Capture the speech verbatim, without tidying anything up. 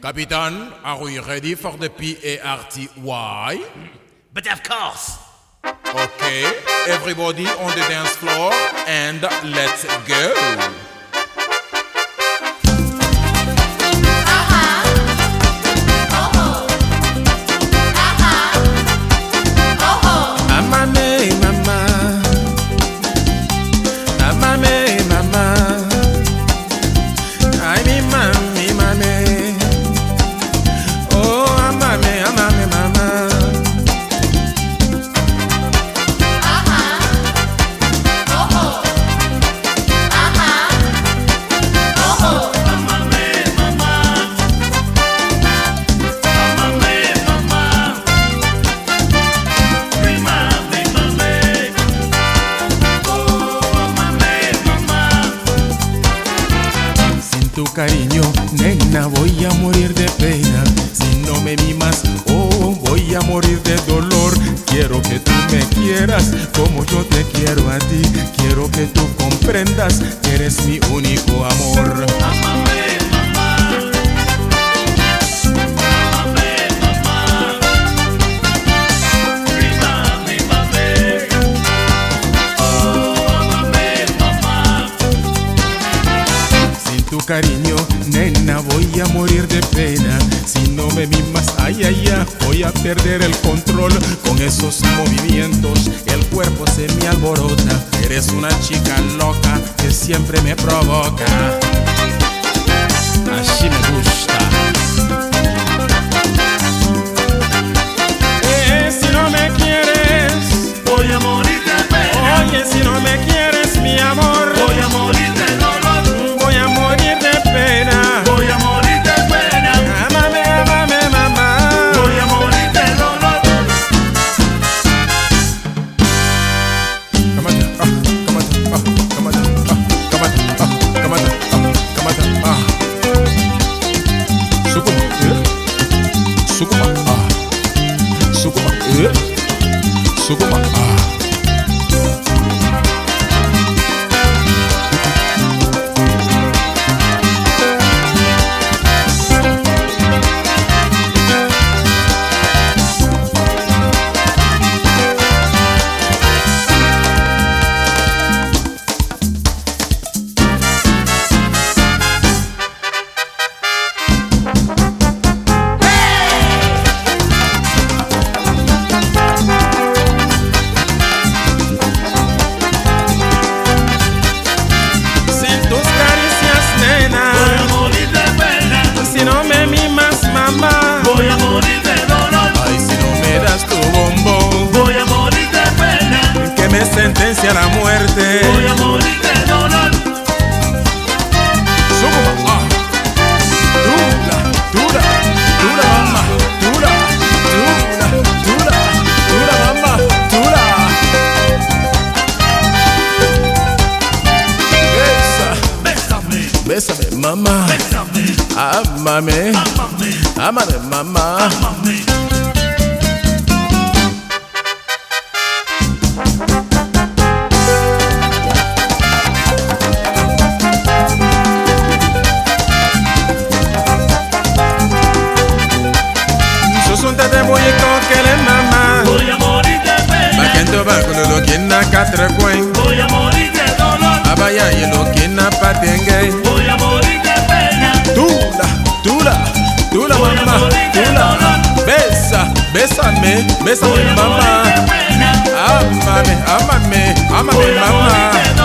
Captain, are we ready for the P A R T Y? But of course. Okay, everybody on the dance floor and let's go. Tu cariño, nena, voy a morir de pena. Si no me mimas, oh, voy a morir de dolor. Quiero que tú me quieras como yo te quiero a ti. Quiero que tú comprendas que eres mi único amor. Amame, mamá. Amame, mamá. Prima, mi mamé. Oh, amame, mamá. Sin tu cariño, nena, voy a morir de pena. Si no me mimas, ay, ay, ay, voy a perder el control. Con esos movimientos, el cuerpo se me alborota. Eres una chica loca que siempre me provoca. Así me gusta. Eh, si no me quieres, Voy a morir de pena. oye, si no me quieres, mi amor, Voy a morir de dolor. voy a morir de pena. Voy a morir de pena. Amame, amame, mamá. Voy a morir de dolor. Come on, ah, come on, ah, come on, ah, come on, ah, come on, ah, come on, ah. Sukuma, eh? Sukuma, ah. Sukuma, eh? Sukuma, ah. Voy a morir de dolor. Ay, si no me das tu bombón, Voy a morir de pena. que me sentencia a la muerte. Voy a morir de dolor. Sukuma, ah. Dura, dura, dura, mamá, dura, dura, dura, dura, mamá, dura. Besa, Bésame, bésame, mamá. bésame, Ámame, amame, ámame, mamá. amame. Susuntate muy coquele, mamá. Voy a morir de pena. Bakento bakulu lo kina katre kwen. Voy a morir de dolor. Abaya y lo kina patenge. Voy a morir de pena. Tula, tula, tula, Voy a mamá, morir de tula. dolor. Besa, bésame, Voy bésame, a morir mamá. de pena. Ámame, ámame, ámame, Voy a morir mamá. de dolor.